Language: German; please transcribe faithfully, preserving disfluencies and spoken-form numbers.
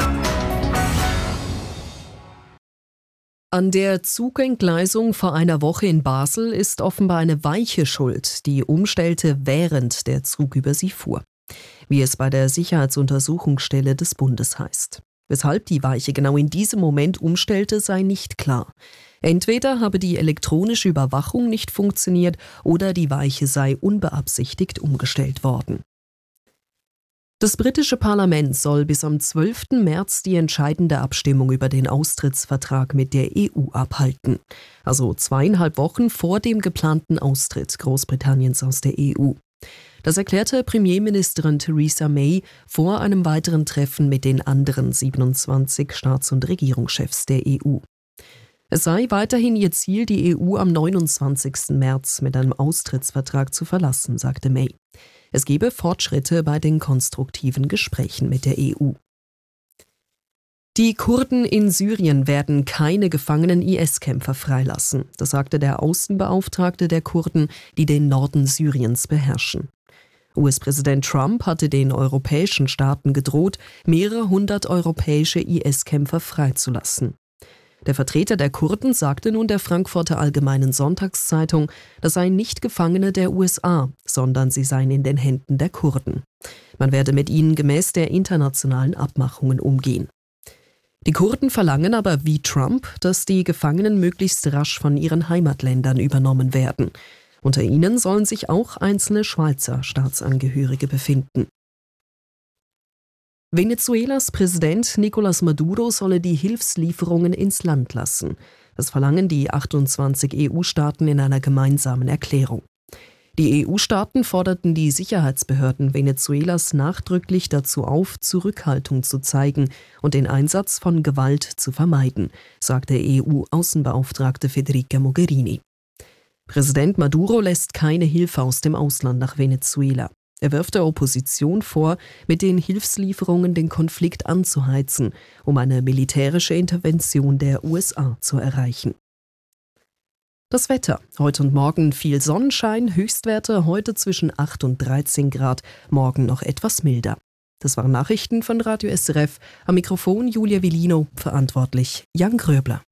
An der Zugentgleisung vor einer Woche in Basel ist offenbar eine Weiche schuld, die umstellte, während der Zug über sie fuhr. Wie es bei der Sicherheitsuntersuchungsstelle des Bundes heißt. Weshalb die Weiche genau in diesem Moment umstellte, sei nicht klar. Entweder habe die elektronische Überwachung nicht funktioniert oder die Weiche sei unbeabsichtigt umgestellt worden. Das britische Parlament soll bis am zwölften März die entscheidende Abstimmung über den Austrittsvertrag mit der E U abhalten. Also zweieinhalb Wochen vor dem geplanten Austritt Großbritanniens aus der E U. Das erklärte Premierministerin Theresa May vor einem weiteren Treffen mit den anderen siebenundzwanzig Staats- und Regierungschefs der E U. Es sei weiterhin ihr Ziel, die E U am neunundzwanzigsten März mit einem Austrittsvertrag zu verlassen, sagte May. Es gebe Fortschritte bei den konstruktiven Gesprächen mit der E U. Die Kurden in Syrien werden keine gefangenen I S-Kämpfer freilassen. Das sagte der Außenbeauftragte der Kurden, die den Norden Syriens beherrschen. U S-Präsident Trump hatte den europäischen Staaten gedroht, mehrere hundert europäische I S-Kämpfer freizulassen. Der Vertreter der Kurden sagte nun der Frankfurter Allgemeinen Sonntagszeitung, das seien nicht Gefangene der U S A, sondern sie seien in den Händen der Kurden. Man werde mit ihnen gemäß der internationalen Abmachungen umgehen. Die Kurden verlangen aber wie Trump, dass die Gefangenen möglichst rasch von ihren Heimatländern übernommen werden. Unter ihnen sollen sich auch einzelne Schweizer Staatsangehörige befinden. Venezuelas Präsident Nicolás Maduro solle die Hilfslieferungen ins Land lassen. Das verlangen die achtundzwanzig E U-Staaten in einer gemeinsamen Erklärung. Die E U-Staaten forderten die Sicherheitsbehörden Venezuelas nachdrücklich dazu auf, Zurückhaltung zu zeigen und den Einsatz von Gewalt zu vermeiden, sagte E U-Außenbeauftragte Federica Mogherini. Präsident Maduro lässt keine Hilfe aus dem Ausland nach Venezuela. Er wirft der Opposition vor, mit den Hilfslieferungen den Konflikt anzuheizen, um eine militärische Intervention der U S A zu erreichen. Das Wetter. Heute und morgen viel Sonnenschein, Höchstwerte heute zwischen acht und dreizehn Grad, morgen noch etwas milder. Das waren Nachrichten von Radio S R F. Am Mikrofon Julia Villino, verantwortlich Jan Gröbler.